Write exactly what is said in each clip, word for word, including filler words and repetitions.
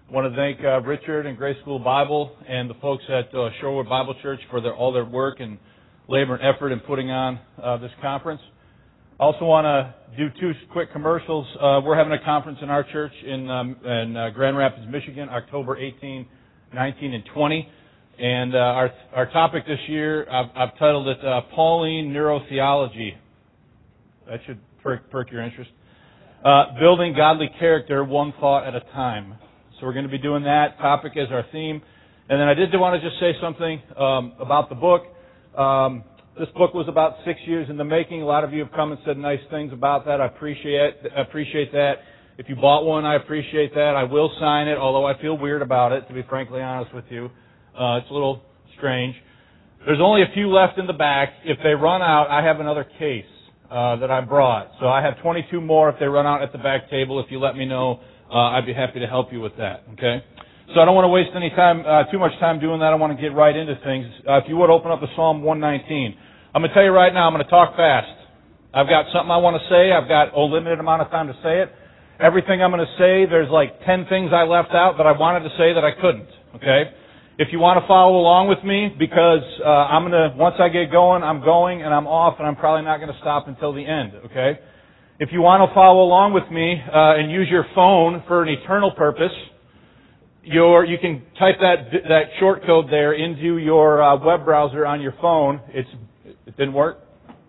I want to thank uh, Richard and Grace School Bible and the folks at uh, Shorewood Bible Church for their, all their work and labor and effort in putting on uh, this conference. I also want to do two quick commercials. Uh, we're having a conference in our church in, um, in uh, Grand Rapids, Michigan, October eighteenth, nineteenth, and twentieth. And uh, our our topic this year, I've, I've titled it uh, Pauline Neurotheology. That should perk, perk your interest. Uh, building godly character one thought at a time. So we're going to be doing that topic as our theme. And then I did want to just say something um, about the book. Um, this book was about six years in the making. A lot of you have come and said nice things about that. I appreciate I appreciate that. If you bought one, I appreciate that. I will sign it, although I feel weird about it, to be frankly honest with you. Uh, it's a little strange. There's only a few left in the back. If they run out, I have another case uh, that I brought. So I have twenty-two more if they run out at the back table. If you let me know, uh, I'd be happy to help you with that. Okay? So I don't want to waste any time, uh, too much time doing that. I want to get right into things. Uh, if you would open up to Psalm one nineteen. I'm going to tell you right now, I'm going to talk fast. I've got something I want to say. I've got a limited amount of time to say it. Everything I'm going to say, there's like ten things I left out that I wanted to say that I couldn't. Okay? If you want to follow along with me, because uh, I'm going to, once I get going, I'm going and I'm off, and I'm probably not going to stop until the end, okay? If you want to follow along with me uh, and use your phone for an eternal purpose, your, you can type that that short code there into your uh, web browser on your phone. It's it didn't work.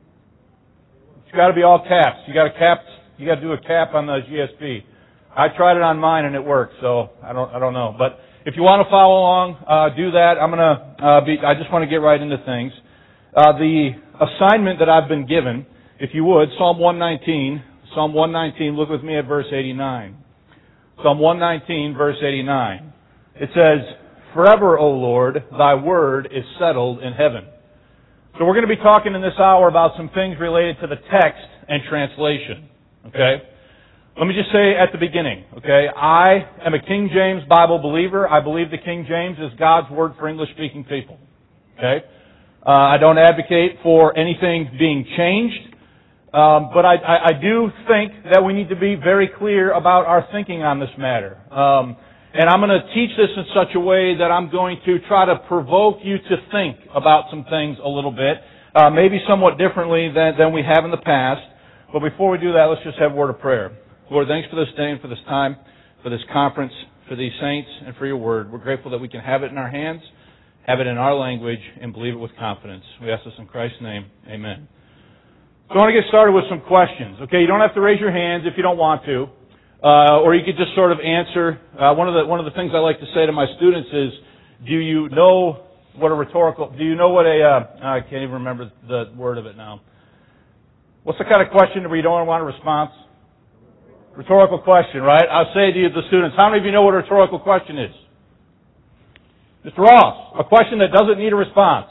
It's got to be all caps. You got to cap. You got to do a cap on the G S P. I tried it on mine and it worked, so I don't I don't know, but. If you want to follow along, uh, do that. I'm going to uh, be, I just want to get right into things. Uh, the assignment that I've been given, if you would, Psalm one nineteen, Psalm one nineteen, look with me at verse eighty-nine. Psalm one nineteen, verse eighty-nine. It says, "Forever, O Lord, thy word is settled in heaven." So we're going to be talking in this hour about some things related to the text and translation. Okay? Let me just say at the beginning, okay, I am a King James Bible believer. I believe the King James is God's word for English-speaking people, okay? Uh, I don't advocate for anything being changed, um, but I, I, I do think that we need to be very clear about our thinking on this matter. Um, and I'm going to teach this in such a way that I'm going to try to provoke you to think about some things a little bit, uh, maybe somewhat differently than, than we have in the past. But before we do that, let's just have a word of prayer. Lord, thanks for this day and for this time, for this conference, for these saints, and for your word. We're grateful that we can have it in our hands, have it in our language, and believe it with confidence. We ask this in Christ's name. Amen. So I want to get started with some questions. Okay, you don't have to raise your hands if you don't want to, uh, or you could just sort of answer. Uh, one of the one of the things I like to say to my students is, do you know what a rhetorical, do you know what a, uh, I can't even remember the word of it now. What's the kind of question where you don't want a response? Rhetorical question, right? I'll say to you, the students, how many of you know what a rhetorical question is? Mister Ross, a question that doesn't need a response.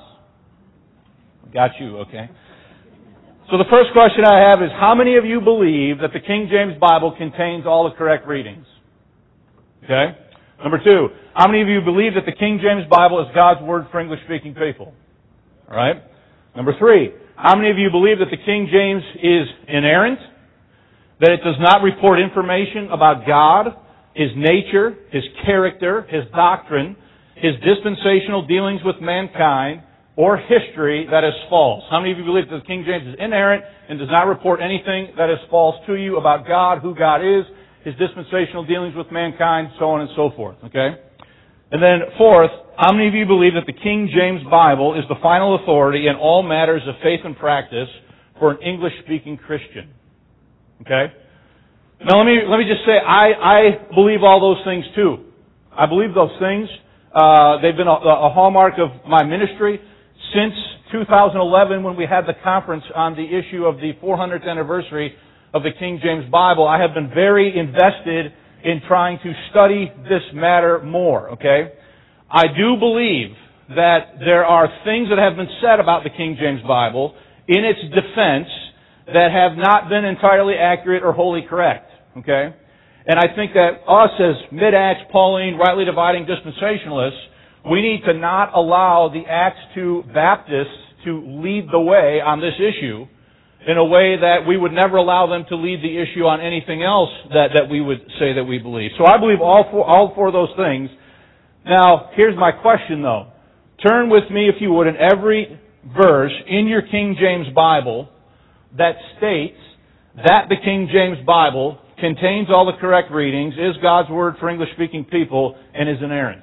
Got you, okay. So the first question I have is, how many of you believe that the King James Bible contains all the correct readings? Okay. Number two, how many of you believe that the King James Bible is God's word for English-speaking people? All right. Number three, how many of you believe that the King James is inerrant? That it does not report information about God, His nature, His character, His doctrine, His dispensational dealings with mankind, or history that is false. How many of you believe that the King James is inerrant and does not report anything that is false to you about God, who God is, His dispensational dealings with mankind, so on and so forth? Okay? And then fourth, how many of you believe that the King James Bible is the final authority in all matters of faith and practice for an English-speaking Christian? Okay? Now let me let me just say, I, I believe all those things too. I believe those things. Uh, they've been a, a hallmark of my ministry since two thousand eleven when we had the conference on the issue of the four hundredth anniversary of the King James Bible. I have been very invested in trying to study this matter more, okay? I do believe that there are things that have been said about the King James Bible in its defense that have not been entirely accurate or wholly correct, okay? And I think that us as mid-Acts, Pauline, rightly dividing dispensationalists, we need to not allow the Acts two Baptists to lead the way on this issue, in a way that we would never allow them to lead the issue on anything else that, that we would say that we believe. So I believe all four, all four of those things. Now, here's my question though. Turn with me, if you would, in every verse in your King James Bible that states that the King James Bible contains all the correct readings, is God's Word for English-speaking people, and is inerrant.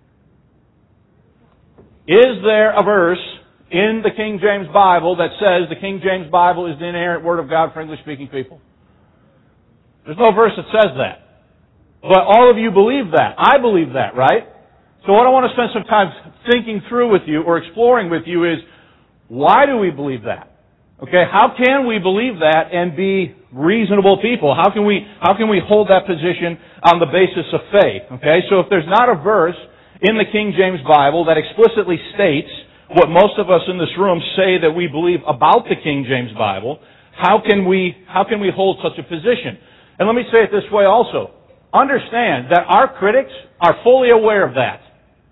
Is there a verse in the King James Bible that says the King James Bible is the inerrant Word of God for English-speaking people? There's no verse that says that. But all of you believe that. I believe that, right? So what I want to spend some time thinking through with you or exploring with you is, why do we believe that? Okay, how can we believe that and be reasonable people? How can we how can we hold that position on the basis of faith? Okay, so if there's not a verse in the King James Bible that explicitly states what most of us in this room say that we believe about the King James Bible, how can we how can we hold such a position? And let me say it this way also. Understand that our critics are fully aware of that.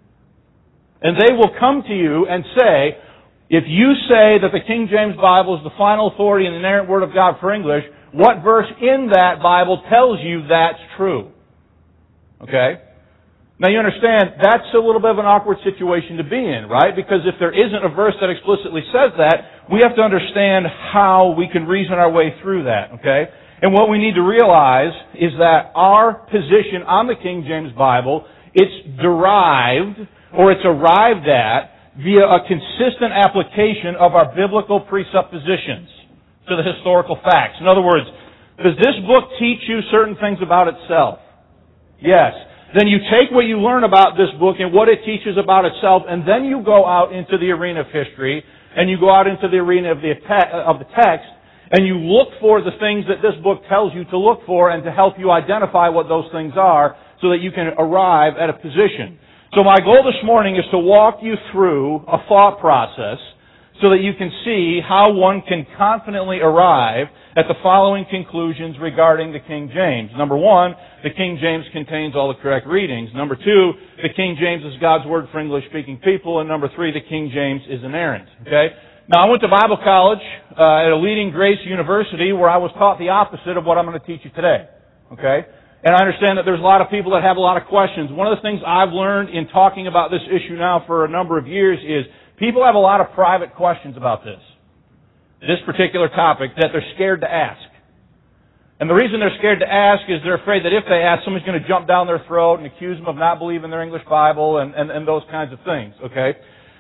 And they will come to you and say, if you say that the King James Bible is the final authority and the inerrant Word of God for English, what verse in that Bible tells you that's true? Okay? Now you understand, that's a little bit of an awkward situation to be in, right? Because if there isn't a verse that explicitly says that, we have to understand how we can reason our way through that, okay? And what we need to realize is that our position on the King James Bible, it's derived, or it's arrived at, via a consistent application of our biblical presuppositions to the historical facts. In other words, does this book teach you certain things about itself? Yes. Then you take what you learn about this book and what it teaches about itself, and then you go out into the arena of history, and you go out into the arena of the, of the text, and you look for the things that this book tells you to look for and to help you identify what those things are so that you can arrive at a position. So my goal this morning is to walk you through a thought process so that you can see how one can confidently arrive at the following conclusions regarding the King James. Number one, the King James contains all the correct readings. Number two, the King James is God's Word for English-speaking people. And number three, the King James is inerrant. Okay? Now, I went to Bible college uh, at a leading Grace University where I was taught the opposite of what I'm going to teach you today. Okay? And I understand that there's a lot of people that have a lot of questions. One of the things I've learned in talking about this issue now for a number of years is people have a lot of private questions about this. This particular topic that they're scared to ask. And the reason they're scared to ask is they're afraid that if they ask, someone's going to jump down their throat and accuse them of not believing their English Bible and, and, and those kinds of things. Okay?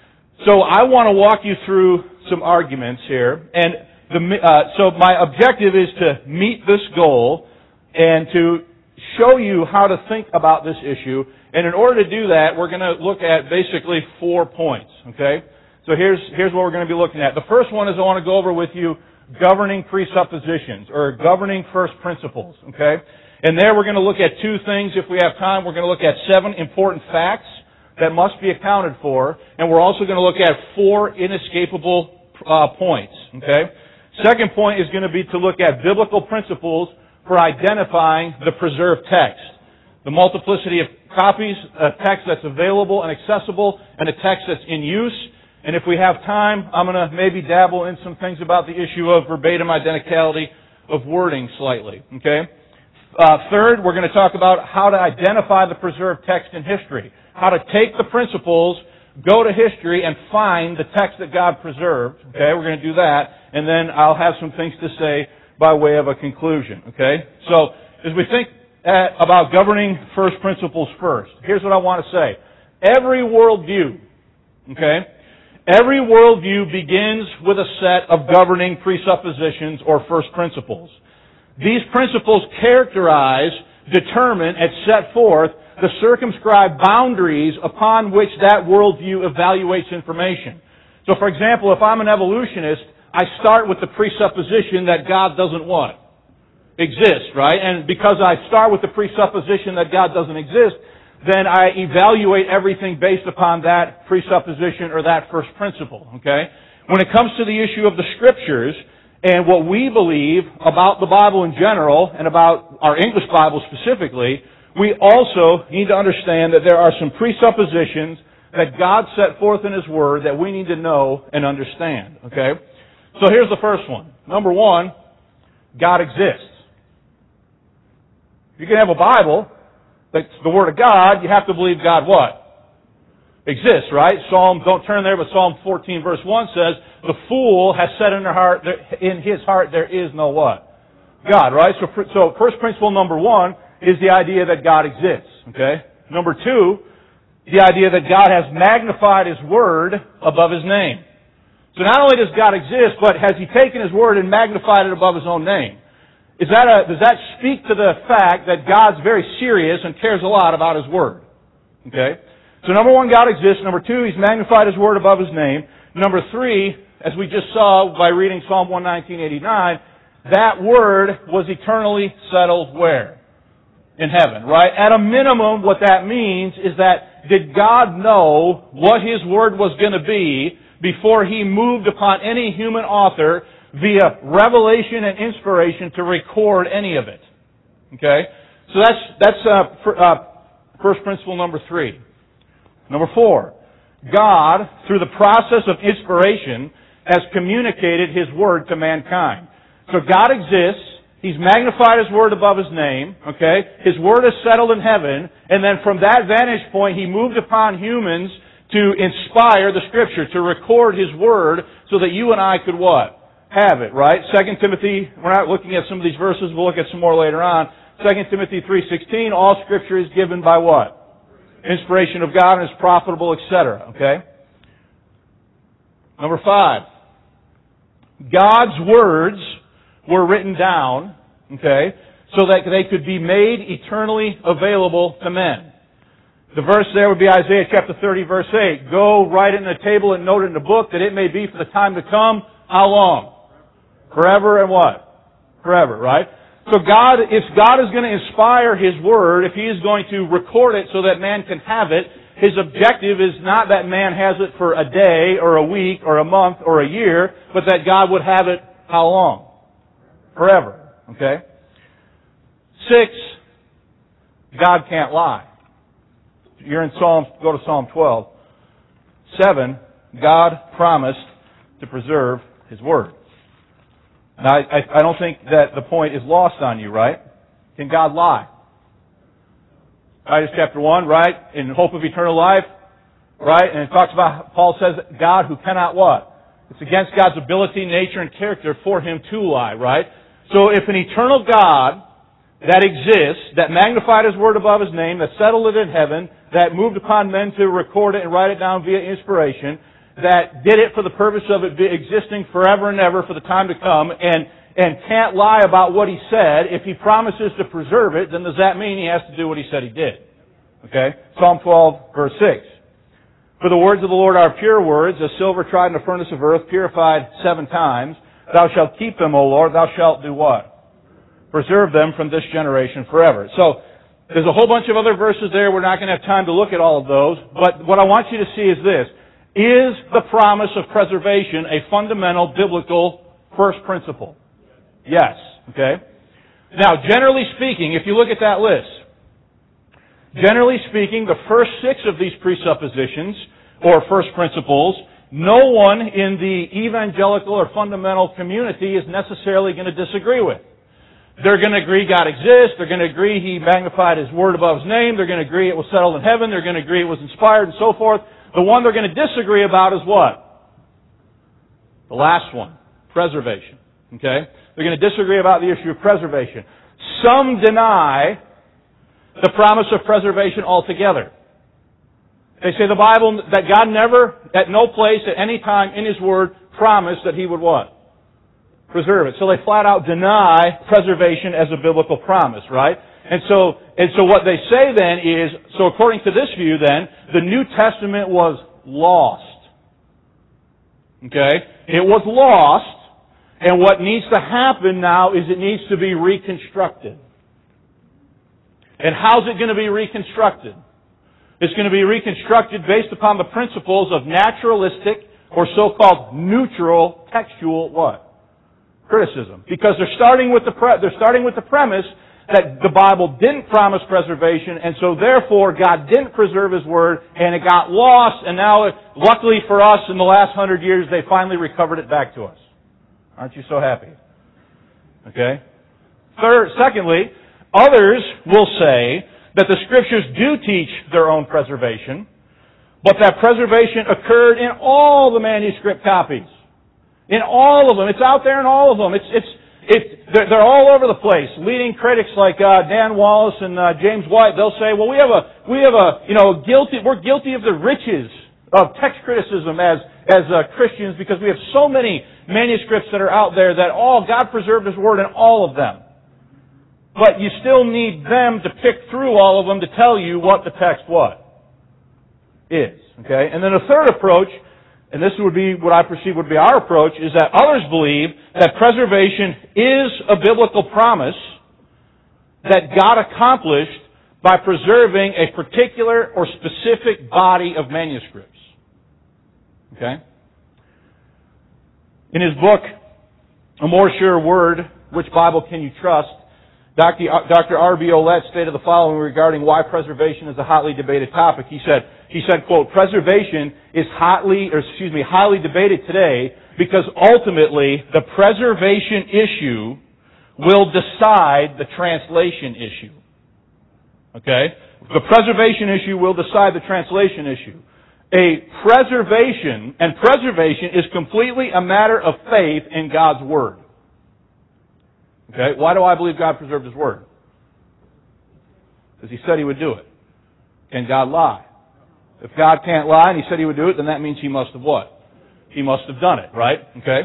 So I want to walk you through some arguments here. And the, uh, so my objective is to meet this goal and to show you how to think about this issue. And in order to do that, we're going to look at basically four points. Okay? So here's, here's what we're going to be looking at. The first one is I want to go over with you governing presuppositions, or governing first principles. Okay? And there we're going to look at two things. If we have time, we're going to look at seven important facts that must be accounted for. And we're also going to look at four inescapable uh, points. Okay? Second point is going to be to look at biblical principles for identifying the preserved text. The multiplicity of copies, a text that's available and accessible, and a text that's in use. And if we have time, I'm going to maybe dabble in some things about the issue of verbatim identicality of wording slightly. Okay? Uh, third, we're going to talk about how to identify the preserved text in history. How to take the principles, go to history, and find the text that God preserved. Okay? We're going to do that. And then I'll have some things to say by way of a conclusion. Okay? So, as we think at, about governing first principles first, here's what I want to say. Every worldview, okay, every worldview begins with a set of governing presuppositions or first principles. These principles characterize, determine, and set forth the circumscribed boundaries upon which that worldview evaluates information. So, for example, if I'm an evolutionist, I start with the presupposition that God doesn't what? Exist, right? And because I start with the presupposition that God doesn't exist, then I evaluate everything based upon that presupposition or that first principle, okay? When it comes to the issue of the Scriptures and what we believe about the Bible in general and about our English Bible specifically, we also need to understand that there are some presuppositions that God set forth in His Word that we need to know and understand, okay? So here's the first one. Number one, God exists. If you can have a Bible that's the Word of God, you have to believe God what? Exists, right? Psalm, don't turn there, but Psalm fourteen verse one says, the fool has said in their heart, in his heart there is no what? God, right? So, so first principle number one is the idea that God exists, okay? Number two, the idea that God has magnified His Word above His name. So not only does God exist, but has He taken His Word and magnified it above His own name? Is that a, does that speak to the fact that God's very serious and cares a lot about His Word? Okay? So number one, God exists. Number two, He's magnified His Word above His name. Number three, as we just saw by reading Psalm one nineteen eighty-nine, that Word was eternally settled where? In heaven, right? At a minimum, what that means is that did God know what His Word was going to be before He moved upon any human author via revelation and inspiration to record any of it? Okay? So that's, that's uh, for, uh, first principle number three. Number four, God, through the process of inspiration, has communicated His Word to mankind. So God exists. He's magnified His Word above His name. Okay? His Word is settled in heaven. And then from that vantage point, He moved upon humans to inspire the Scripture, to record His Word so that you and I could what? Have it, right? Second Timothy, we're not looking at some of these verses, we'll look at some more later on. Second Timothy three sixteen, all Scripture is given by what? Inspiration of God and is profitable, et cetera. Okay? Number five. God's words were written down, okay, so that they could be made eternally available to men. The verse there would be Isaiah chapter thirty, verse eight. Go write it in the table and note it in the book that it may be for the time to come. How long? Forever and what? Forever, right? So God, if God is going to inspire His Word, if He is going to record it so that man can have it, His objective is not that man has it for a day or a week or a month or a year, but that God would have it how long? Forever. Okay? Six, God can't lie. You're in Psalm, go to Psalm twelve. Seven, God promised to preserve His Word. Now, I, I don't think that the point is lost on you, right? Can God lie? Titus chapter one, right? In hope of eternal life, right? And it talks about, Paul says, God who cannot what? It's against God's ability, nature, and character for Him to lie, right? So if an eternal God that exists, that magnified His Word above His name, that settled it in heaven, that moved upon men to record it and write it down via inspiration, that did it for the purpose of it existing forever and ever for the time to come, and, and can't lie about what He said, if He promises to preserve it, then does that mean He has to do what He said He did? Okay? Psalm twelve, verse six. For the words of the Lord are pure words, as silver tried in a furnace of earth, purified seven times. Thou shalt keep them, O Lord, thou shalt do what? Preserve them from this generation forever. So, there's a whole bunch of other verses there. We're not going to have time to look at all of those. But what I want you to see is this. Is the promise of preservation a fundamental biblical first principle? Yes. Okay? Now, generally speaking, if you look at that list, generally speaking, the first six of these presuppositions, or first principles, no one in the evangelical or fundamental community is necessarily going to disagree with. They're going to agree God exists. They're going to agree He magnified His Word above His name. They're going to agree it was settled in heaven. They're going to agree it was inspired and so forth. The one they're going to disagree about is what? The last one. Preservation. Okay? They're going to disagree about the issue of preservation. Some deny the promise of preservation altogether. They say the Bible, that God never, at no place, at any time in His Word, promised that He would what? Preserve it. So they flat out deny preservation as a biblical promise, right? And so, and so what they say then is, so according to this view then, the New Testament was lost. Okay? It was lost, and what needs to happen now is it needs to be reconstructed. And how's it going to be reconstructed? It's going to be reconstructed based upon the principles of naturalistic, or so-called neutral textual what? Criticism. Because they're starting with the pre- they're starting with the premise that the Bible didn't promise preservation, and so therefore God didn't preserve His Word, and it got lost, and now, luckily for us, in the last hundred years, they finally recovered it back to us. Aren't you so happy? Okay? Third, secondly, others will say that the Scriptures do teach their own preservation, but that preservation occurred in all the manuscript copies. In all of them. It's out there in all of them. It's, it's, it's, they're, they're all over the place. Leading critics like uh, Dan Wallace and uh, James White, they'll say, well, we have a, we have a, you know, guilty, we're guilty of the riches of text criticism as, as uh, Christians because we have so many manuscripts that are out there that all, God preserved His Word in all of them. But you still need them to pick through all of them to tell you what the text what is. Okay? And then a third approach, and this would be what I perceive would be our approach, is that others believe that preservation is a biblical promise that God accomplished by preserving a particular or specific body of manuscripts. Okay? In his book, A More Sure Word, Which Bible Can You Trust?, Doctor R B Olette stated the following regarding why preservation is a hotly debated topic. He said, he said, quote, preservation is hotly, or excuse me, highly debated today because ultimately the preservation issue will decide the translation issue. Okay? The preservation issue will decide the translation issue. A preservation, and preservation is completely a matter of faith in God's Word. Okay, why do I believe God preserved His Word? Because He said He would do it. Can God lie? If God can't lie and He said He would do it, then that means He must have what? He must have done it, right? Okay?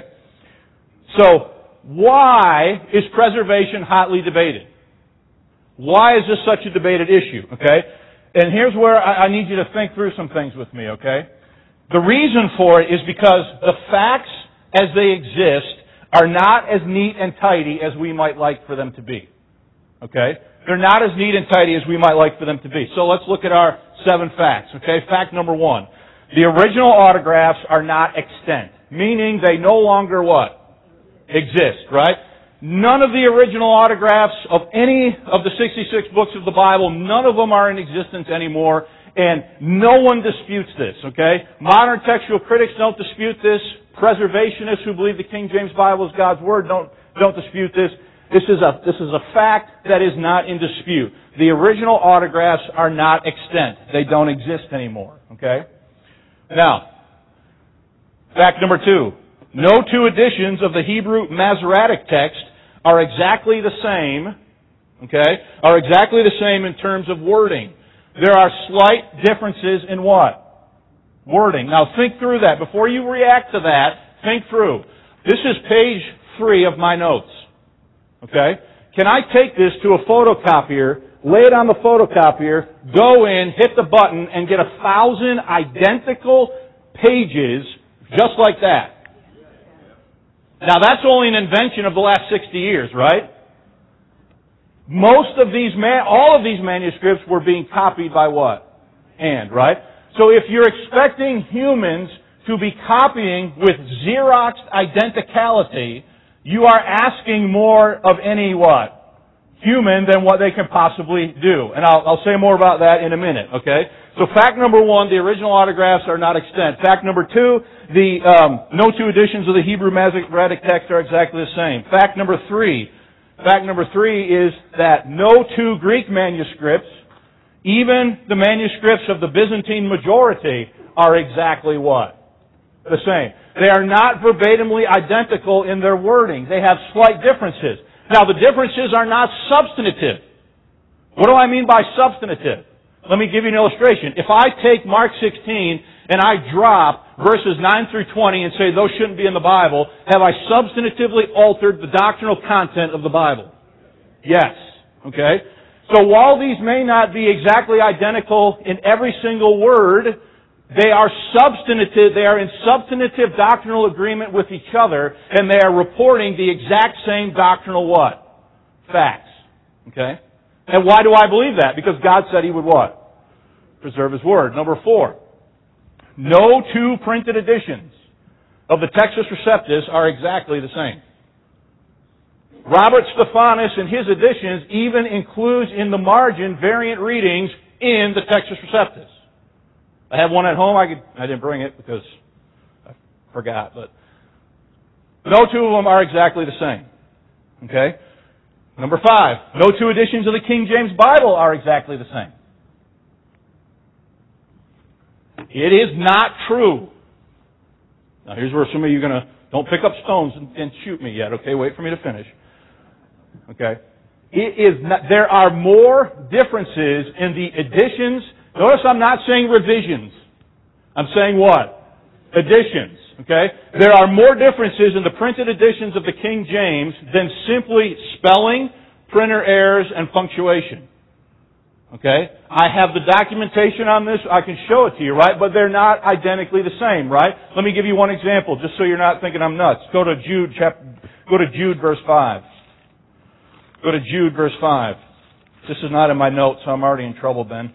So, why is preservation hotly debated? Why is this such a debated issue? Okay? And here's where I, I need you to think through some things with me, okay? The reason for it is because the facts as they exist are not as neat and tidy as we might like for them to be. Okay? They're not as neat and tidy as we might like for them to be. So let's look at our seven facts. Okay? Fact number one. The original autographs are not extant. Meaning they no longer what? Exist, right? None of the original autographs of any of the sixty-six books of the Bible, none of them are in existence anymore. And no one disputes this, okay? Modern textual critics don't dispute this. Preservationists who believe the King James Bible is God's Word don't, don't dispute this. This is a, this is a fact that is not in dispute. The original autographs are not extant. They don't exist anymore, okay? Now, fact number two. No two editions of the Hebrew Masoretic text are exactly the same, okay, are exactly the same in terms of wording. There are slight differences in what? Wording. Now think through that. Before you react to that, think through. This is page three of my notes. Okay? Can I take this to a photocopier, lay it on the photocopier, go in, hit the button, and get a thousand identical pages just like that? Now that's only an invention of the last sixty years, right? Most of these, man, all of these manuscripts were being copied by what? Hand, right? So if you're expecting humans to be copying with Xeroxed identicality, you are asking more of any what? Human than what they can possibly do. And I'll, I'll say more about that in a minute, okay? So fact number one, the original autographs are not extant. Fact number two, the um, no two editions of the Hebrew Masoretic text are exactly the same. Fact number three, fact number three is that no two Greek manuscripts, even the manuscripts of the Byzantine majority, are exactly what? The same. They are not verbatimly identical in their wording. They have slight differences. Now, the differences are not substantive. What do I mean by substantive? Let me give you an illustration. If I take Mark sixteen and I drop verses nine through twenty and say those shouldn't be in the Bible, have I substantively altered the doctrinal content of the Bible? Yes. Okay? So while these may not be exactly identical in every single word, they are substantive, they are in substantive doctrinal agreement with each other, and they are reporting the exact same doctrinal what? Facts. Okay? And why do I believe that? Because God said He would what? Preserve His Word. Number four. No two printed editions of the Textus Receptus are exactly the same. Robert Stephanus in his editions even includes in the margin variant readings in the Textus Receptus. I have one at home. I could, I didn't bring it because I forgot, but No two of them are exactly the same. Okay? Number five, no two editions of the King James Bible are exactly the same. It is not true. Now here's where some of you are going to, don't pick up stones and, and shoot me yet, okay? Wait for me to finish. Okay? It is not, there are more differences in the editions. Notice I'm not saying revisions. I'm saying what? Editions. Okay? There are more differences in the printed editions of the King James than simply spelling, printer errors, and punctuation. Okay? I have the documentation on this. I can show it to you, right? But they're not identically the same, right? Let me give you one example, just so you're not thinking I'm nuts. Go to Jude chapter, go to Jude verse five. Go to Jude verse five. This is not in my notes, so I'm already in trouble, Ben.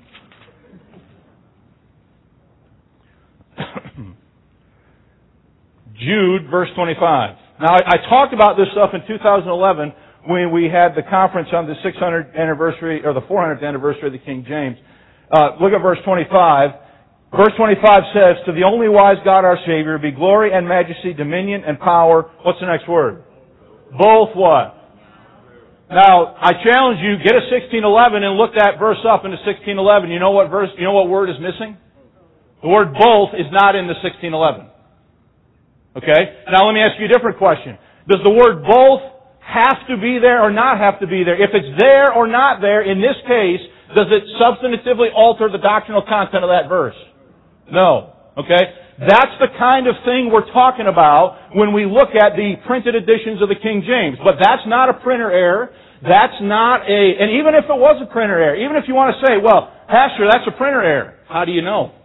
Jude verse twenty-five. Now, I, I talked about this stuff in two thousand eleven when we had the conference on the six hundredth anniversary, or the four hundredth anniversary of the King James. Uh, look at verse twenty-five. Verse twenty-five says, "To the only wise God our Savior be glory and majesty, dominion and power." What's the next word? Both what? Now, I challenge you, get a sixteen eleven and look that verse up into sixteen eleven. You know what verse, you know what word is missing? The word both is not in the sixteen eleven. Okay? Now let me ask you a different question. Does the word both have to be there or not have to be there? If it's there or not there, in this case, does it substantively alter the doctrinal content of that verse? No. Okay? That's the kind of thing we're talking about when we look at the printed editions of the King James. But that's not a printer error. That's not a, and even if it was a printer error, even if you want to say, well, Pastor, that's a printer error. How do you know?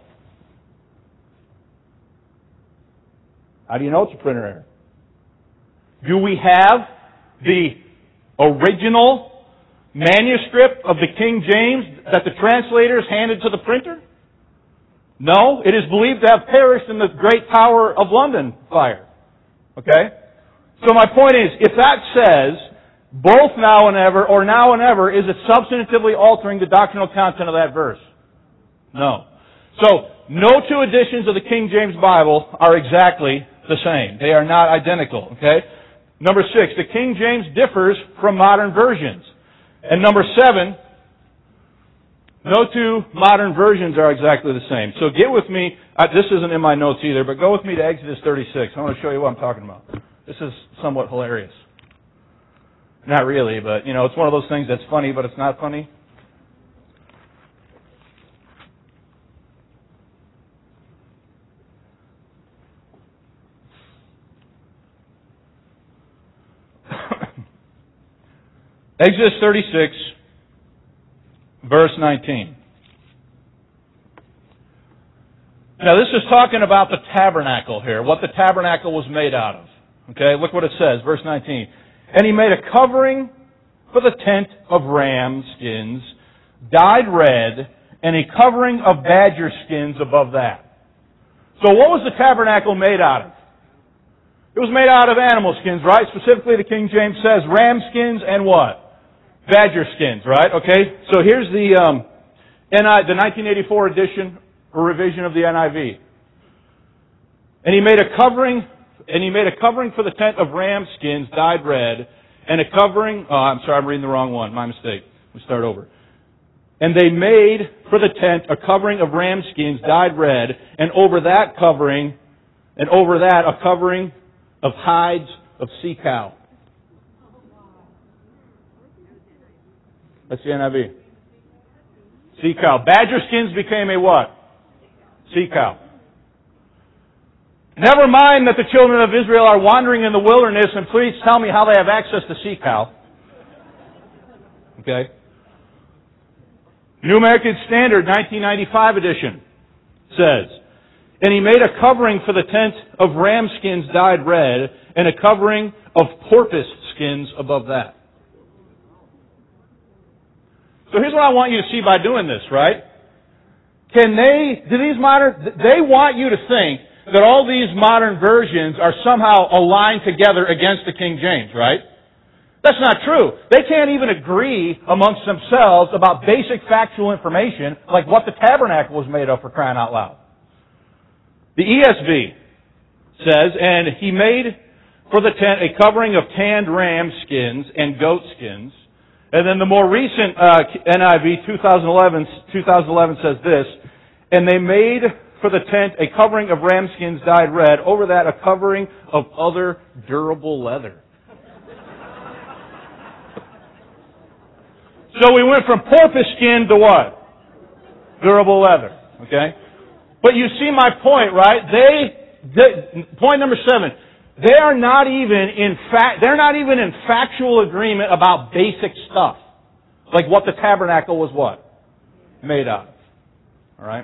How do you know it's a printer error? Do we have the original manuscript of the King James that the translators handed to the printer? No, it is believed to have perished in the Great Tower of London fire. Okay? So my point is, if that says both now and ever or now and ever, is it substantively altering the doctrinal content of that verse? No. So, no two editions of the King James Bible are exactly the same. They are not identical. Okay? Number six, the King James differs from modern versions. And number seven, no two modern versions are exactly the same. So get with me, uh, this isn't in my notes either, but go with me to Exodus thirty-six. I want to show you what I'm talking about. This is somewhat hilarious. Not really, but, you know, it's one of those things that's funny, but it's not funny. Exodus thirty-six, verse nineteen. Now this is talking about the tabernacle here, what the tabernacle was made out of. Okay, look what it says, verse nineteen. "And he made a covering for the tent of ram skins, dyed red, and a covering of badger skins above that." So what was the tabernacle made out of? It was made out of animal skins, right? Specifically the King James says ram skins and what? Badger skins, right? Okay, so here's the um, N I, the nineteen eighty-four edition or revision of the N I V. "And he made a covering, and he made a covering for the tent of ram skins dyed red, and a covering." Oh, I'm sorry, I'm reading the wrong one. My mistake. We start over. "And they made for the tent a covering of ram skins dyed red, and over that covering, and over that a covering of hides of sea cow." That's the N I V. Sea cow. Badger skins became a what? Sea cow. "Never mind that the children of Israel are wandering in the wilderness, and please tell me how they have access to sea cow." Okay. New American Standard, nineteen ninety-five edition, says, "And he made a covering for the tent of ram skins dyed red, and a covering of porpoise skins above that." So here's what I want you to see by doing this, right? Can they, do these modern, they want you to think that all these modern versions are somehow aligned together against the King James, right? That's not true. They can't even agree amongst themselves about basic factual information like what the tabernacle was made of, for crying out loud. The E S V says, "And he made for the tent a covering of tanned ram skins and goat skins. And then the more recent uh, N I V twenty eleven, twenty eleven says this, and they made for the tent a covering of ram skins dyed red, over that a covering of other durable leather. So we went from porpoise skin to what? Durable leather. Okay? But you see my point, right? They, they point number seven, they are not even in fact, they're not even in factual agreement about basic stuff. Like what the tabernacle was what? Made of. Alright?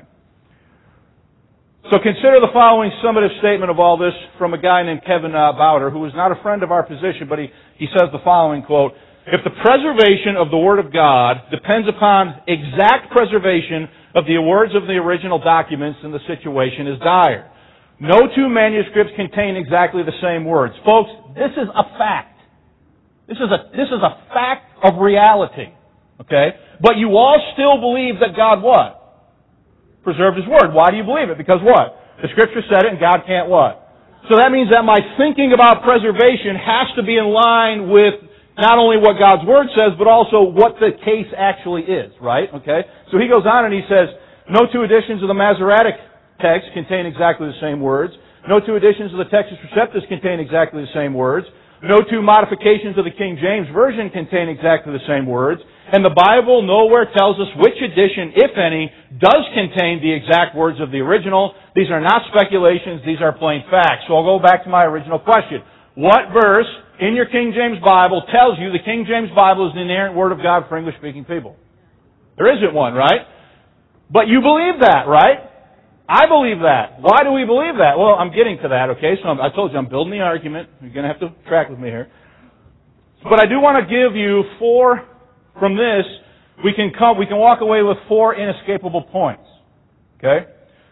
So consider the following summative statement of all this from a guy named Kevin uh, Bowder, who is not a friend of our position, but he, he says the following, quote, if the preservation of the Word of God depends upon exact preservation of the words of the original documents, then the situation is dire. No two manuscripts contain exactly the same words. Folks, this is a fact. This is a, this is a fact of reality. Okay? But you all still believe that God what? Preserved His Word. Why do you believe it? Because what? The Scripture said it and God can't what? So that means that my thinking about preservation has to be in line with not only what God's Word says, but also what the case actually is, right? Okay? So he goes on and he says, no two editions of the Masoretic text contain exactly the same words. No two editions of the Textus Receptus contain exactly the same words. No two modifications of the King James Version contain exactly the same words. And the Bible nowhere tells us which edition, if any, does contain the exact words of the original. These are not speculations, these are plain facts. So I'll go back to my original question. What verse in your King James Bible tells you the King James Bible is the inerrant Word of God for English-speaking people? There isn't one, right? But you believe that, right? I believe that. Why do we believe that? Well, I'm getting to that, okay? So I'm, I told you I'm building the argument. You're going to have to track with me here. But I do want to give you four, from this, we can come, we can walk away with four inescapable points. Okay?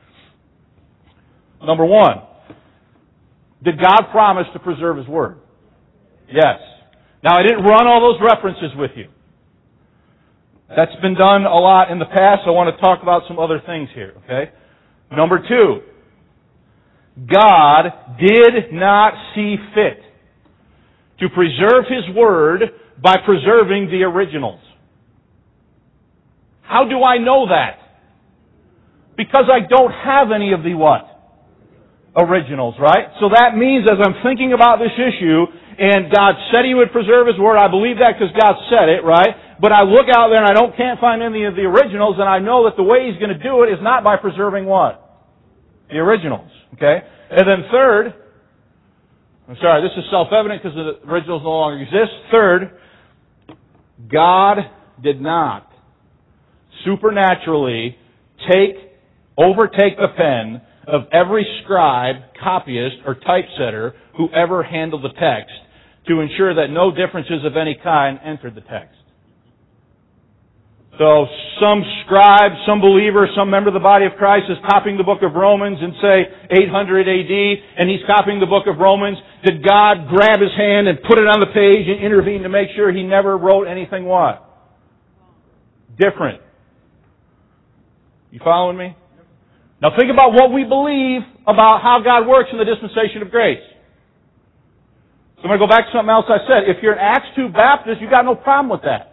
Number one, did God promise to preserve His Word? Yes. Now, I didn't run all those references with you. That's been done a lot in the past. I want to talk about some other things here, okay? Number two, God did not see fit to preserve His Word by preserving the originals. How do I know that? Because I don't have any of the what? Originals, right? So that means as I'm thinking about this issue, and God said He would preserve His Word, I believe that because God said it, right? But I look out there and I don't can't find any of the originals, and I know that the way He's going to do it is not by preserving what? The originals, okay? And then third, I'm sorry, this is self-evident because the originals no longer exist. Third, God did not supernaturally take, overtake the pen of every scribe, copyist, or typesetter who ever handled the text to ensure that no differences of any kind entered the text. So some scribe, some believer, some member of the body of Christ is copying the book of Romans in, say, eight hundred A D, and he's copying the book of Romans. Did God grab his hand and put it on the page and intervene to make sure he never wrote anything what? Different. You following me? Now think about what we believe about how God works in the dispensation of grace. So I'm going to go back to something else I said. If you're an Acts two Baptist, you've got no problem with that.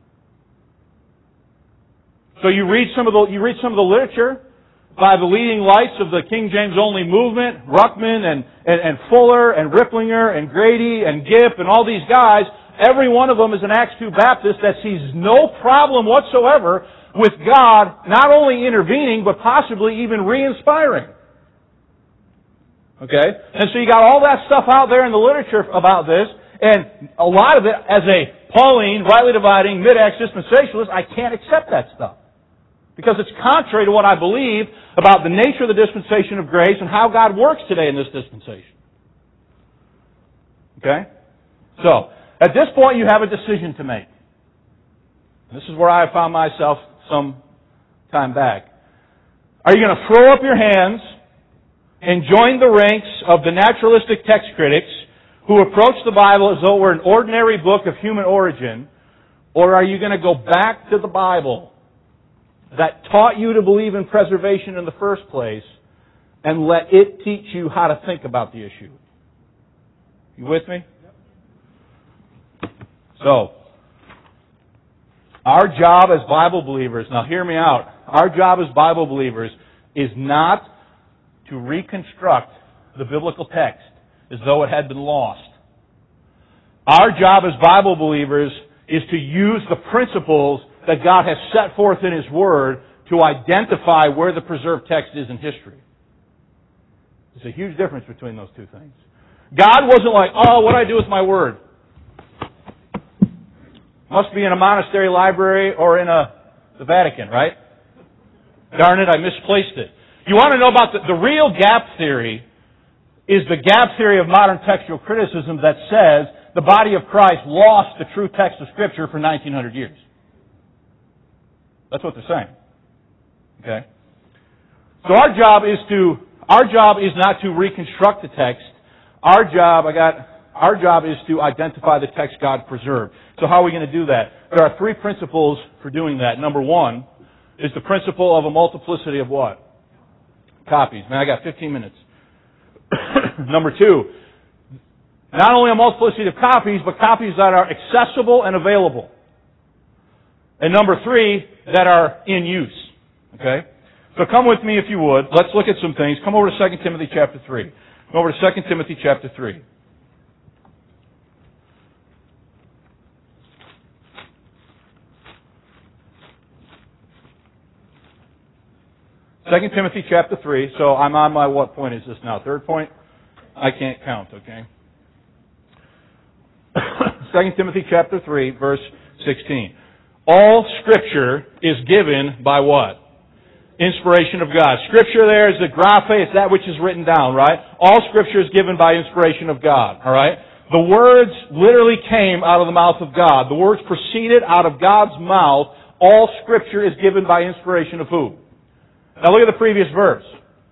So you read some of the you read some of the literature by the leading lights of the King James only movement, Ruckman and, and, and Fuller and Ripplinger and Grady and Gipp and all these guys. Every one of them is an Acts two Baptist that sees no problem whatsoever with God not only intervening, but possibly even re-inspiring. Okay? And so you got all that stuff out there in the literature about this, and a lot of it, as a Pauline, rightly dividing, mid-Acts dispensationalist, I can't accept that stuff. Because it's contrary to what I believe about the nature of the dispensation of grace and how God works today in this dispensation. Okay? So, at this point you have a decision to make. This is where I found myself some time back. Are you going to throw up your hands and join the ranks of the naturalistic text critics who approach the Bible as though it were an ordinary book of human origin, or are you going to go back to the Bible that taught you to believe in preservation in the first place and let it teach you how to think about the issue? You with me? So, our job as Bible believers, now hear me out, our job as Bible believers is not to reconstruct the biblical text as though it had been lost. Our job as Bible believers is to use the principles that God has set forth in His Word to identify where the preserved text is in history. There's a huge difference between those two things. God wasn't like, oh, what do I do with my Word? Must be in a monastery library or in a, the Vatican, right? Darn it, I misplaced it. You want to know about the, the real gap theory is the gap theory of modern textual criticism that says the body of Christ lost the true text of Scripture for nineteen hundred years. That's what they're saying. Okay? So our job is to, our job is not to reconstruct the text. Our job, I got, our job is to identify the text God preserved. So how are we going to do that? There are three principles for doing that. Number one is the principle of a multiplicity of what? Copies. Man, I got fifteen minutes. Number two, not only a multiplicity of copies, but copies that are accessible and available. And number three, that are in use. Okay? So come with me if you would. Let's look at some things. Come over to Second Timothy chapter three. Come over to Second Timothy chapter three. Second Timothy chapter three. So I'm on my, what point is this now? Third point? I can't count, okay? Second Timothy chapter three, verse sixteen. All Scripture is given by what? Inspiration of God. Scripture there is the graphe, it's that which is written down, right? All Scripture is given by inspiration of God, all right? The words literally came out of the mouth of God. The words proceeded out of God's mouth. All Scripture is given by inspiration of who? Now look at the previous verse.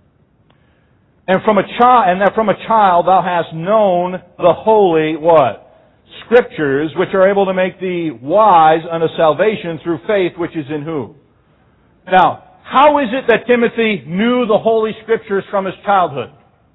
And from a child, and that from a child thou hast known the holy what? Scriptures, which are able to make thee wise unto salvation through faith, which is in who? Now, how is it that Timothy knew the Holy Scriptures from his childhood?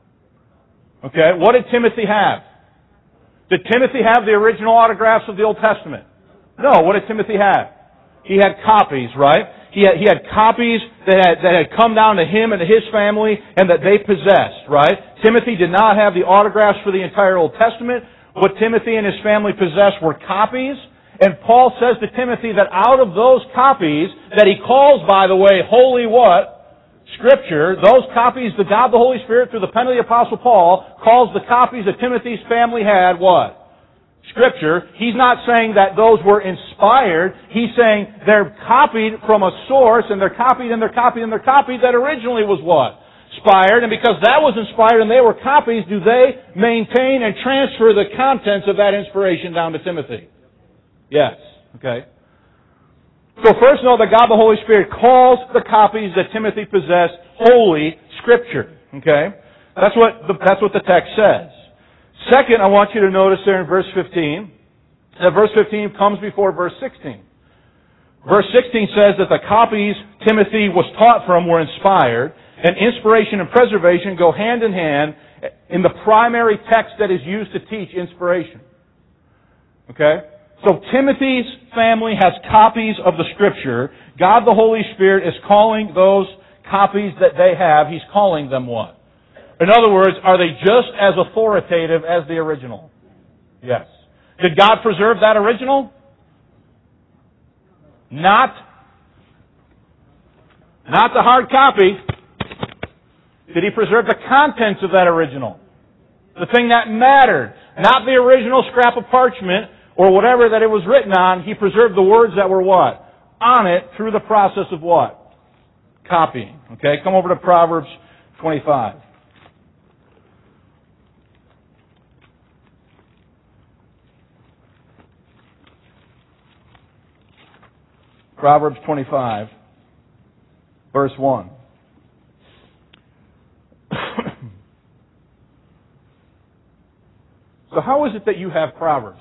Okay, what did Timothy have? Did Timothy have the original autographs of the Old Testament? No, what did Timothy have? He had copies, right? He had, he had copies that had, that had come down to him and to his family and that they possessed, right? Timothy did not have the autographs for the entire Old Testament. What Timothy and his family possessed were copies. And Paul says to Timothy that out of those copies, that he calls, by the way, holy what? Scripture. Those copies, the God the Holy Spirit, through the pen of the Apostle Paul, calls the copies that Timothy's family had what? Scripture. He's not saying that those were inspired. He's saying they're copied from a source, and they're copied and they're copied and they're copied that originally was what? Inspired. And because that was inspired and they were copies, do they maintain and transfer the contents of that inspiration down to Timothy? Yes. Okay. So first know that God the Holy Spirit calls the copies that Timothy possessed holy Scripture. Okay. That's what the, that's what the text says. Second, I want you to notice there in verse fifteen, that verse fifteen comes before verse sixteen. Verse sixteen says that the copies Timothy was taught from were inspired, and inspiration and preservation go hand in hand in the primary text that is used to teach inspiration. Okay? So Timothy's family has copies of the Scripture. God the Holy Spirit is calling those copies that they have, He's calling them what? In other words, are they just as authoritative as the original? Yes. Did God preserve that original? Not, not the hard copy. Did He preserve the contents of that original? The thing that mattered. Not the original scrap of parchment or whatever that it was written on. He preserved the words that were what? On it through the process of what? Copying. Okay, come over to Proverbs twenty-five. Proverbs twenty-five, verse one. So how is it that you have Proverbs?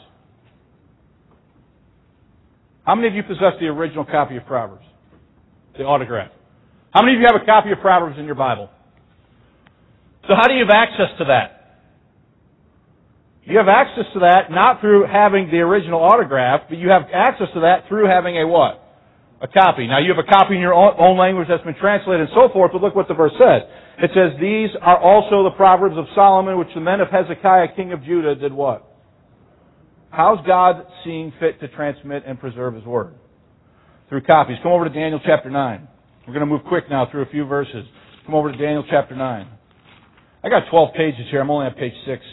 How many of you possess the original copy of Proverbs? The autograph. How many of you have a copy of Proverbs in your Bible? So how do you have access to that? You have access to that not through having the original autograph, but you have access to that through having a what? A copy. Now you have a copy in your own language that's been translated and so forth, but look what the verse says. It says, these are also the Proverbs of Solomon, which the men of Hezekiah, king of Judah, did what? How's God seeing fit to transmit and preserve His Word? Through copies. Come over to Daniel chapter nine. We're going to move quick now through a few verses. Come over to Daniel chapter nine. I got twelve pages here. I'm only on page six.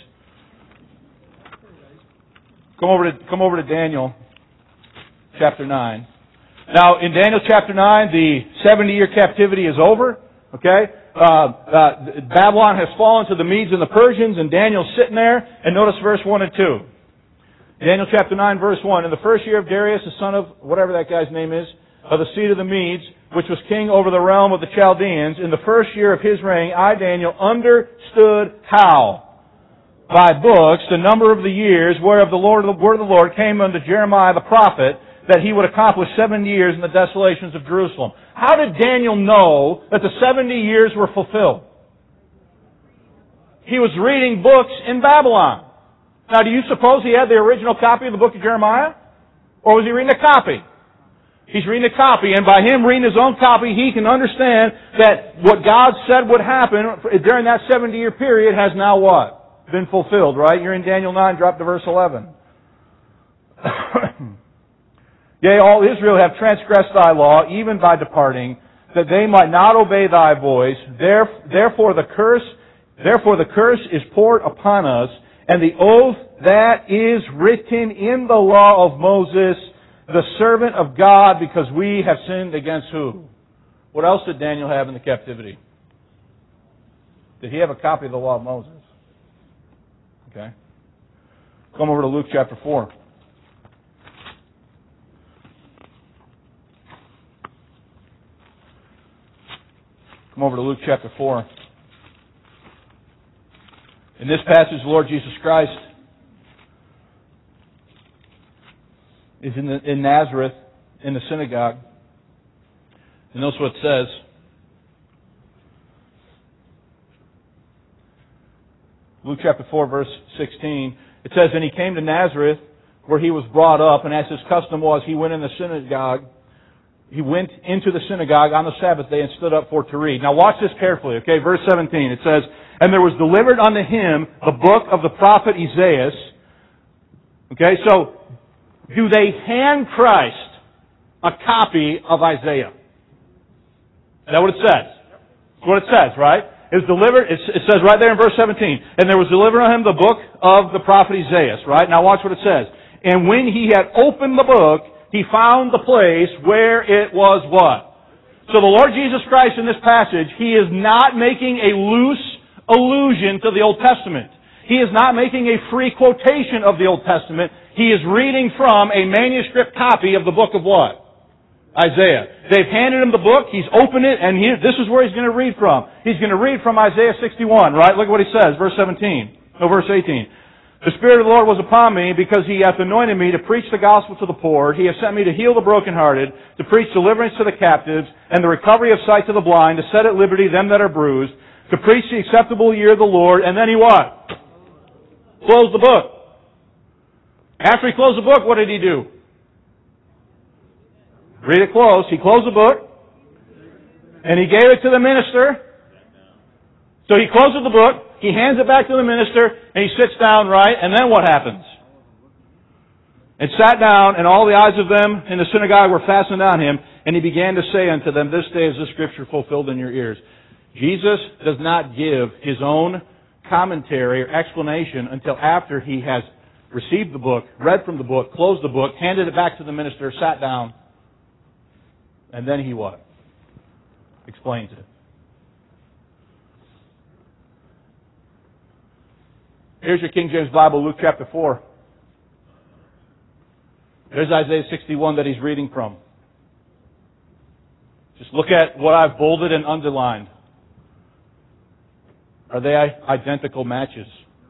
Come over to, come over to Daniel chapter nine. Now, in Daniel chapter nine, the seventy-year captivity is over. Okay? Uh, uh, Babylon has fallen to the Medes and the Persians, and Daniel's sitting there. And notice verse one and two. Daniel chapter nine, verse one. In the first year of Darius, the son of whatever that guy's name is, of the seed of the Medes, which was king over the realm of the Chaldeans, in the first year of his reign, I, Daniel, understood how? By books, the number of the years whereof the Lord, the word of the Lord came unto Jeremiah the prophet, that he would accomplish seventy years in the desolations of Jerusalem. How did Daniel know that the seventy years were fulfilled? He was reading books in Babylon. Now, do you suppose he had the original copy of the book of Jeremiah? Or was he reading a copy? He's reading a copy, and by him reading his own copy, he can understand that what God said would happen during that seventy-year period has now what? Been fulfilled, right? You're in Daniel nine, drop to verse eleven. Yea, all Israel have transgressed thy law, even by departing, that they might not obey thy voice. Therefore the curse, therefore the curse is poured upon us, and the oath that is written in the law of Moses, the servant of God, because we have sinned against who? What else did Daniel have in the captivity? Did he have a copy of the law of Moses? Okay. Come over to Luke chapter four. Come over to Luke chapter four. In this passage, the Lord Jesus Christ is in, the, in Nazareth, in the synagogue. And notice what it says. Luke chapter four, verse sixteen. It says, and he came to Nazareth, where he was brought up, and as his custom was, he went in the synagogue. He went into the synagogue on the Sabbath day and stood up for to read. Now watch this carefully, okay? Verse seventeen. It says, and there was delivered unto him the book of the prophet Isaiah. Okay, so do they hand Christ a copy of Isaiah? Is that what it says? That's what it says, right? It was delivered, it says right there in verse seventeen, and there was delivered unto him the book of the prophet Isaiah, right? Now watch what it says. And when he had opened the book, he found the place where it was what? So the Lord Jesus Christ in this passage, He is not making a loose allusion to the Old Testament. He is not making a free quotation of the Old Testament. He is reading from a manuscript copy of the book of what? Isaiah. They've handed him the book, he's opened it, and he, this is where he's going to read from. He's going to read from Isaiah sixty-one, right? Look at what he says, verse seventeen. No, verse eighteen. The Spirit of the Lord was upon me, because He hath anointed me to preach the gospel to the poor. He hath sent me to heal the brokenhearted, to preach deliverance to the captives, and the recovery of sight to the blind, to set at liberty them that are bruised, to preach the acceptable year of the Lord. And then He what? Closed the book. After He closed the book, what did He do? Read it close. He closed the book, and He gave it to the minister. So He closes the book, He hands it back to the minister, and he sits down, right? And then what happens? And sat down, and all the eyes of them in the synagogue were fastened on him, and he began to say unto them, this day is this scripture fulfilled in your ears. Jesus does not give his own commentary or explanation until after he has received the book, read from the book, closed the book, handed it back to the minister, sat down, and then he what? Explains it. Here's your King James Bible, Luke chapter four. There's Isaiah sixty-one that he's reading from. Just look at what I've bolded and underlined. Are they identical matches?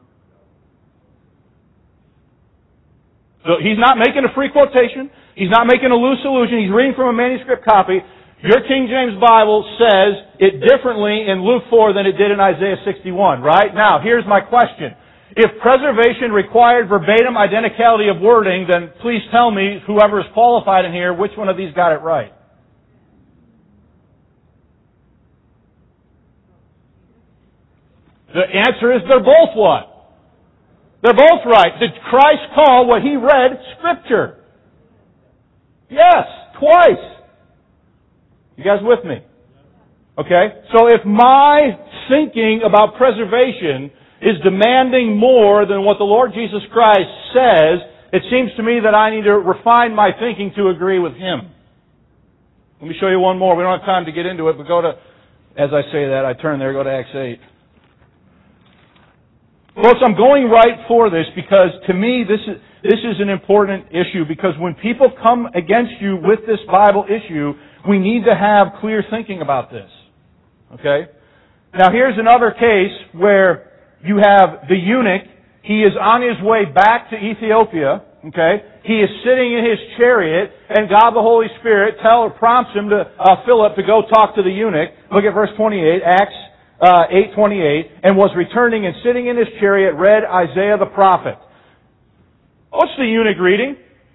So he's not making a free quotation. He's not making a loose allusion. He's reading from a manuscript copy. Your King James Bible says it differently in Luke four than it did in Isaiah sixty-one, right? Now, here's my question. If preservation required verbatim identicality of wording, then please tell me, whoever is qualified in here, which one of these got it right. The answer is they're both what? They're both right. Did Christ call what He read Scripture? Yes, twice. You guys with me? Okay? So if my thinking about preservation is demanding more than what the Lord Jesus Christ says, it seems to me that I need to refine my thinking to agree with Him. Let me show you one more. We don't have time to get into it, but go to, as I say that, I turn there, go to Acts eight. Folks, I'm going right for this because to me this is, this is an important issue, because when people come against you with this Bible issue, we need to have clear thinking about this. Okay? Now here's another case where you have the eunuch. He is on his way back to Ethiopia. Okay? He is sitting in his chariot, and God the Holy Spirit tell or prompts him to uh, Philip to go talk to the eunuch. Look at verse twenty-eight, Acts uh, eight twenty-eight, and was returning and sitting in his chariot read Isaiah the prophet. What's the eunuch reading?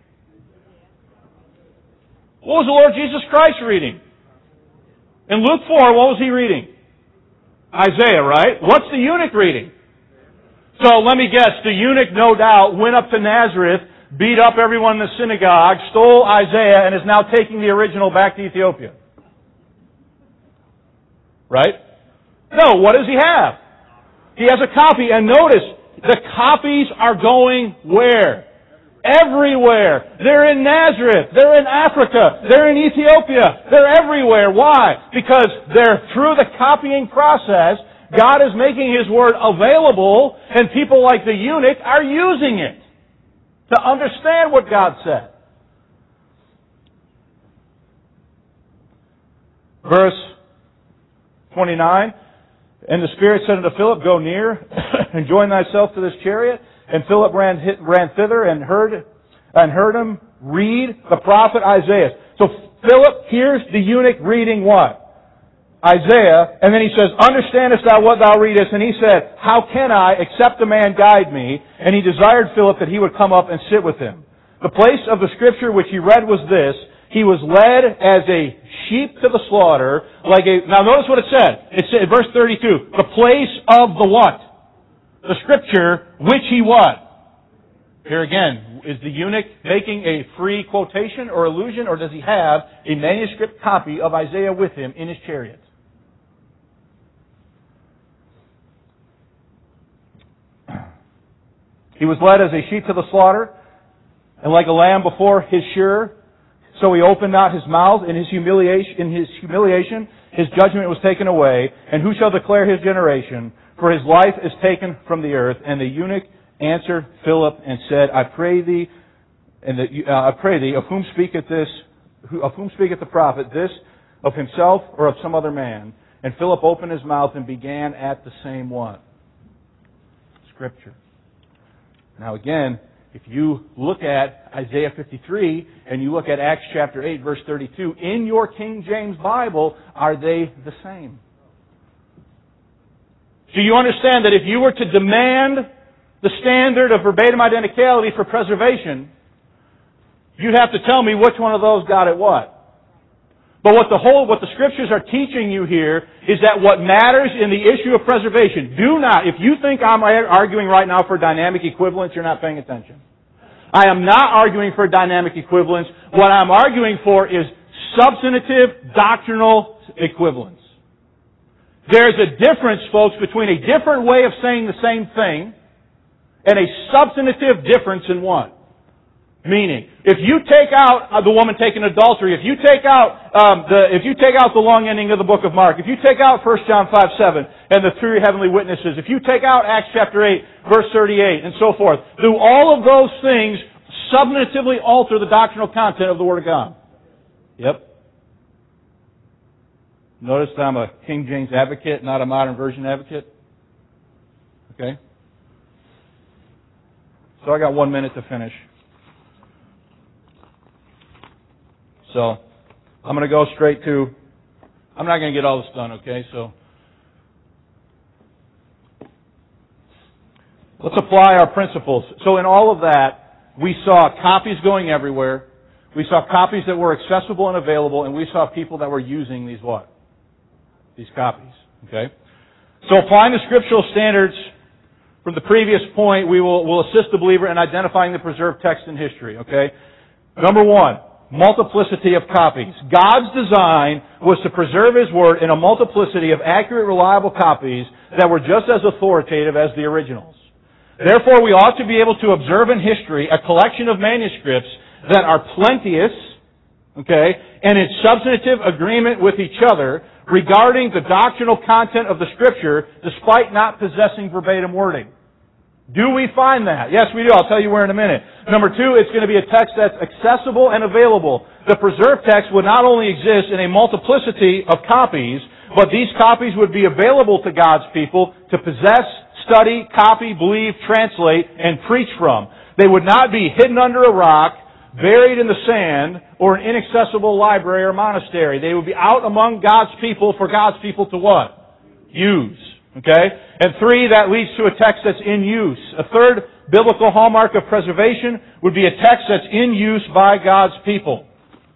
What was the Lord Jesus Christ reading? In Luke four, what was He reading? Isaiah, right? What's the eunuch reading? So let me guess, the eunuch no doubt went up to Nazareth, beat up everyone in the synagogue, stole Isaiah, and is now taking the original back to Ethiopia. Right? No, what does he have? He has a copy, and notice, the copies are going where? Everywhere. They're in Nazareth. They're in Africa. They're in Ethiopia. They're everywhere. Why? Because they're through the copying process. God is making His Word available, and people like the eunuch are using it to understand what God said. Verse twenty-nine, and the Spirit said unto Philip, Go near, and join thyself to this chariot. And Philip ran, ran thither and heard, and heard him read the prophet Isaiah. So Philip hears the eunuch reading what? Isaiah. And then he says, Understandest thou what thou readest? And he said, How can I, except a man guide me? And he desired Philip that he would come up and sit with him. The place of the scripture which he read was this: He was led as a sheep to the slaughter, like a... Now notice what it said. It said, verse thirty-two, the place of the what? The scripture, which he what? Here again, is the eunuch making a free quotation or allusion, or does he have a manuscript copy of Isaiah with him in his chariot? He was led as a sheep to the slaughter, and like a lamb before his shearer, so he opened not his mouth. In his humiliation, in his humiliation, his judgment was taken away. And who shall declare his generation? For his life is taken from the earth. And the eunuch answered Philip and said, I pray thee, and the, uh, I pray thee, of whom speaketh this? Of whom speaketh the prophet? This of himself or of some other man? And Philip opened his mouth and began at the same what? Scripture. Now again, if you look at Isaiah fifty-three and you look at Acts chapter eight, verse thirty-two, in your King James Bible, are they the same? Do you understand that if you were to demand the standard of verbatim identicality for preservation, you'd have to tell me which one of those got it what? But what the whole, what the Scriptures are teaching you here is that what matters in the issue of preservation, do not, if you think I'm arguing right now for dynamic equivalence, you're not paying attention. I am not arguing for dynamic equivalence. What I'm arguing for is substantive doctrinal equivalence. There's a difference, folks, between a different way of saying the same thing and a substantive difference in what? Meaning, if you take out uh, the woman taking adultery, if you take out um, the if you take out the long ending of the book of Mark, if you take out First John five seven and the three heavenly witnesses, if you take out Acts chapter eight, verse thirty-eight, and so forth, do all of those things substantively alter the doctrinal content of the Word of God? Yep. Notice I'm a King James advocate, not a modern version advocate. Okay? So I got one minute to finish. So, I'm going to go straight to, I'm not going to get all this done, okay? So, Let's apply our principles. So in all of that, we saw copies going everywhere. We saw copies that were accessible and available, and we saw people that were using these what? These copies. Okay? So applying the scriptural standards from the previous point, we will, will assist the believer in identifying the preserved text in history. Okay? Number one, multiplicity of copies. God's design was to preserve His Word in a multiplicity of accurate, reliable copies that were just as authoritative as the originals. Therefore, we ought to be able to observe in history a collection of manuscripts that are plenteous, okay, and in substantive agreement with each other regarding the doctrinal content of the Scripture, despite not possessing verbatim wording. Do we find that? Yes, we do. I'll tell you where in a minute. Number two, it's going to be a text that's accessible and available. The preserved text would not only exist in a multiplicity of copies, but these copies would be available to God's people to possess, study, copy, believe, translate, and preach from. They would not be hidden under a rock, buried in the sand, or an inaccessible library or monastery. They would be out among God's people for God's people to what? Use. Okay? And three, that leads to a text that's in use. A third biblical hallmark of preservation would be a text that's in use by God's people.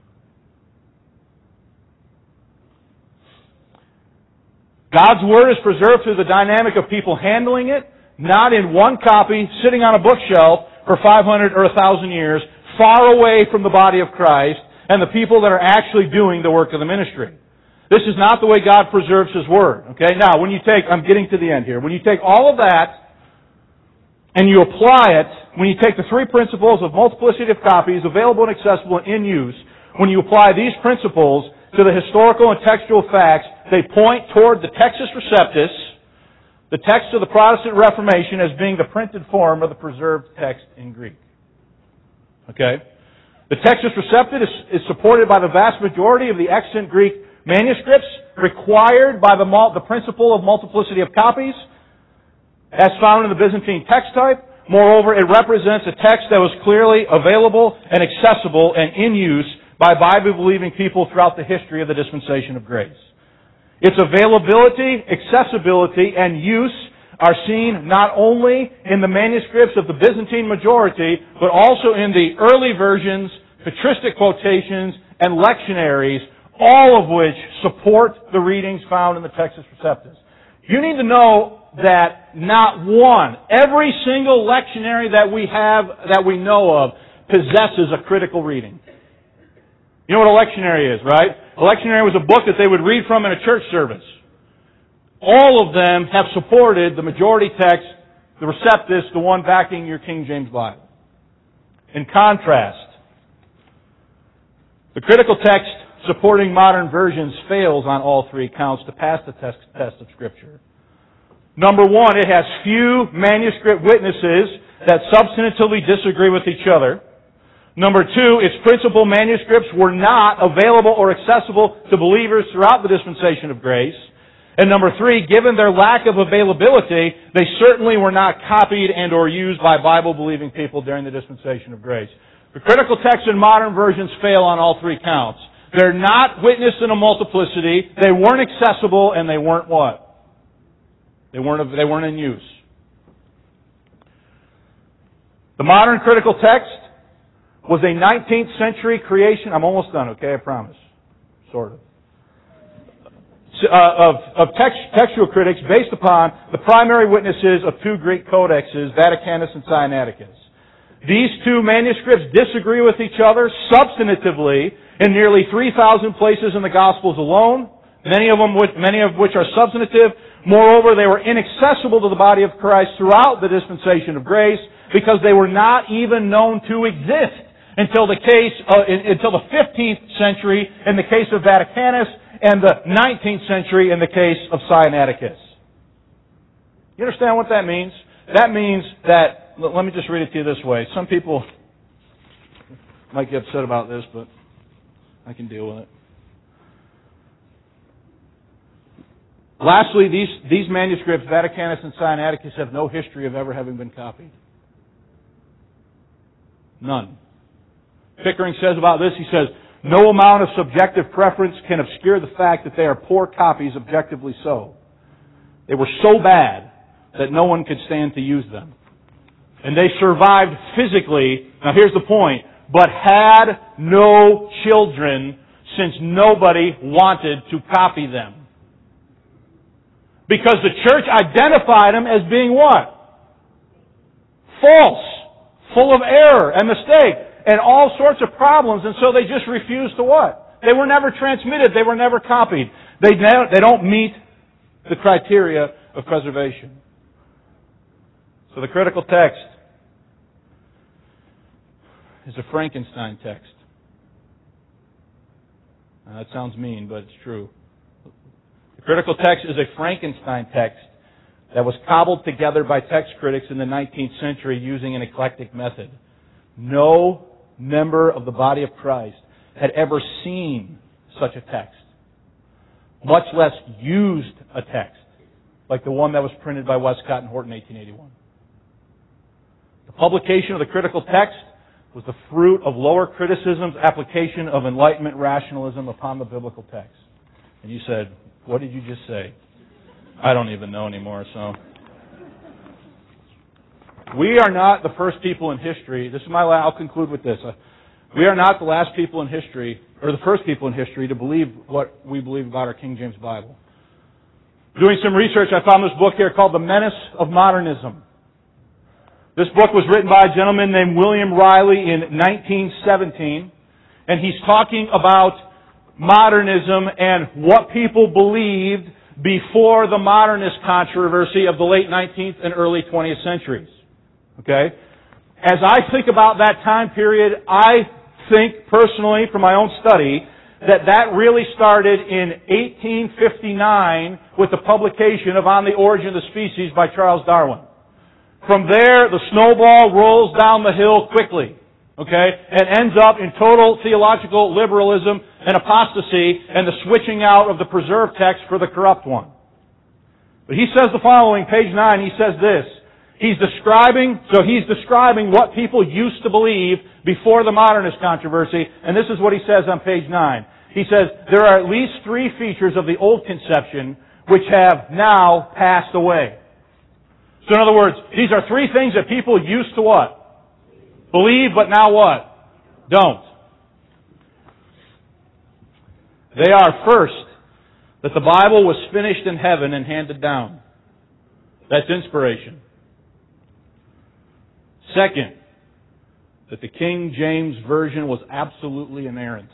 God's Word is preserved through the dynamic of people handling it, not in one copy, sitting on a bookshelf for five hundred or one thousand years, far away from the body of Christ and the people that are actually doing the work of the ministry. This is not the way God preserves His Word. Okay? Now, when you take, I'm getting to the end here. When you take all of that and you apply it, when you take the three principles of multiplicity of copies, available and accessible and in use, when you apply these principles to the historical and textual facts, they point toward the Textus Receptus, the text of the Protestant Reformation, as being the printed form of the preserved text in Greek. Okay? The Textus Receptus is, is supported by the vast majority of the extant Greek manuscripts required by the, the principle of multiplicity of copies, as found in the Byzantine text type. Moreover, it represents a text that was clearly available and accessible and in use by Bible-believing people throughout the history of the dispensation of grace. Its availability, accessibility, and use are seen not only in the manuscripts of the Byzantine majority, but also in the early versions, patristic quotations, and lectionaries, all of which support the readings found in the Textus Receptus. You need to know that not one, every single lectionary that we have, that we know of, possesses a critical reading. You know what a lectionary is, right? A lectionary was a book that they would read from in a church service. All of them have supported the majority text, the Receptus, the one backing your King James Bible. In contrast, the critical text supporting modern versions fails on all three counts to pass the test, test of Scripture. Number one, it has few manuscript witnesses that substantively disagree with each other. Number two, its principal manuscripts were not available or accessible to believers throughout the dispensation of grace. And number three, given their lack of availability, they certainly were not copied and or used by Bible-believing people during the dispensation of grace. The critical texts in modern versions fail on all three counts. They're not witnessed in a multiplicity. They weren't accessible, and they weren't what? They weren't, they weren't in use. The modern critical text was a nineteenth century creation. I'm almost done, okay? I promise. Sort of. Uh, of, of text, textual critics based upon the primary witnesses of two Greek codexes, Vaticanus and Sinaiticus. These two manuscripts disagree with each other substantively in nearly three thousand places in the Gospels alone, many of them, which, many of which are substantive. Moreover, they were inaccessible to the body of Christ throughout the dispensation of grace because they were not even known to exist until the case uh, until the fifteenth century in the case of Vaticanus and the nineteenth century in the case of Sinaiticus. You understand what that means? That means that, let me just read it to you this way. Some people might get upset about this, but I can deal with it. Lastly, these, these manuscripts, Vaticanus and Sinaiticus, have no history of ever having been copied. None. Pickering says about this, he says, no amount of subjective preference can obscure the fact that they are poor copies, objectively so. They were so bad that no one could stand to use them. And they survived physically, now here's the point, but had no children since nobody wanted to copy them. Because the church identified them as being what? False. Full of error and mistake and all sorts of problems, and so they just refused to what? They were never transmitted. They were never copied. They, they don't meet the criteria of preservation. So the critical text is a Frankenstein text. Now, that sounds mean, but it's true. The critical text is a Frankenstein text that was cobbled together by text critics in the nineteenth century using an eclectic method. No member of the body of Christ had ever seen such a text, much less used a text like the one that was printed by Westcott and Horton in eighteen eighty-one. The publication of the critical text was the fruit of lower criticism's application of Enlightenment rationalism upon the biblical text. And you said, what did you just say? I don't even know anymore, so. We are not the first people in history. This is my last, I'll conclude with this. We are not the last people in history, or the first people in history, to believe what we believe about our King James Bible. Doing some research, I found this book here called The Menace of Modernism. This book was written by a gentleman named William Riley in nineteen seventeen, and he's talking about modernism and what people believed before the modernist controversy of the late nineteenth and early twentieth centuries. Okay? As I think about that time period, I think personally, from my own study, that that really started in eighteen fifty-nine with the publication of On the Origin of the Species by Charles Darwin. From there, the snowball rolls down the hill quickly, okay, and ends up in total theological liberalism and apostasy and the switching out of the preserved text for the corrupt one. But he says the following, page nine, he says this. He's describing, so he's describing what people used to believe before the modernist controversy, and this is what he says on page nine. He says, there are at least three features of the old conception which have now passed away. So in other words, these are three things that people used to what? Believe, but now what? Don't. They are, first, that the Bible was finished in heaven and handed down. That's inspiration. Second, that the King James Version was absolutely inerrant.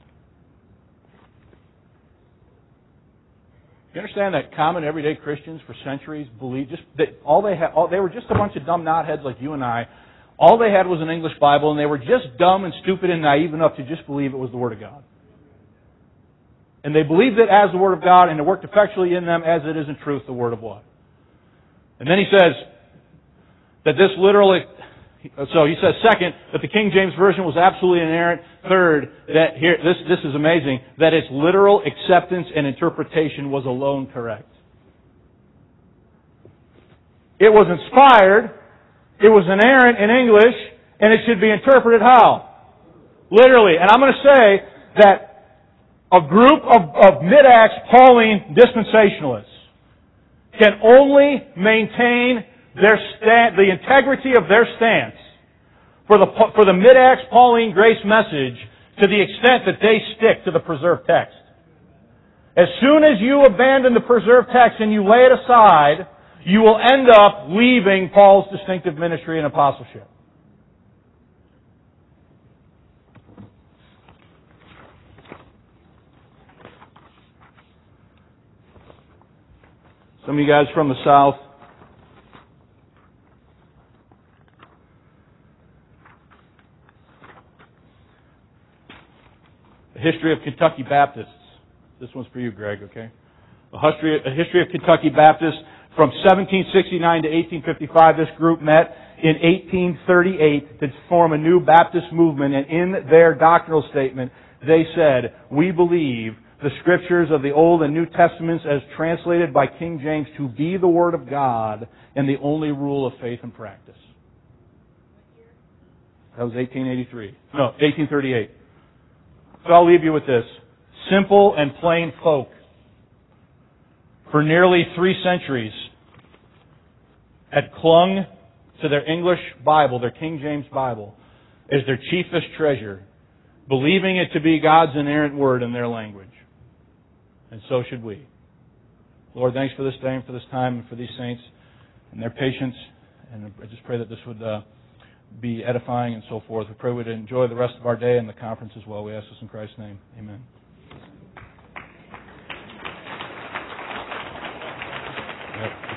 You understand that common everyday Christians for centuries believed just that all they had, all, they were just a bunch of dumb knotheads like you and I. All they had was an English Bible, and they were just dumb and stupid and naive enough to just believe it was the Word of God. And they believed it as the Word of God, and it worked effectually in them as it is in truth the Word of what? And then he says that this literally, so he says second, that the King James Version was absolutely inerrant. Third, that here, this, this is amazing, that its literal acceptance and interpretation was alone correct. It was inspired, it was inerrant in English, and it should be interpreted how? Literally. And I'm going to say that a group of, of mid-Acts Pauline dispensationalists can only maintain their stand, the integrity of their stance for the, for the mid-Acts Pauline grace message to the extent that they stick to the preserved text. As soon as you abandon the preserved text and you lay it aside, you will end up leaving Paul's distinctive ministry and apostleship. Some of you guys from the South, a history of Kentucky Baptists. This one's for you, Greg, okay? A history, a history of Kentucky Baptists from seventeen sixty-nine to eighteen fifty-five. This group met in eighteen thirty-eight to form a new Baptist movement, and in their doctrinal statement, they said, we believe the Scriptures of the Old and New Testaments as translated by King James to be the Word of God and the only rule of faith and practice. That was eighteen eighty-three. No, eighteen thirty-eight. So I'll leave you with this. Simple and plain folk, for nearly three centuries, had clung to their English Bible, their King James Bible, as their chiefest treasure, believing it to be God's inerrant word in their language. And so should we. Lord, thanks for this day and for this time and for these saints and their patience. And I just pray that this would uh, be edifying and so forth. We pray we'd enjoy the rest of our day and the conference as well. We ask this in Christ's name. Amen. Yep.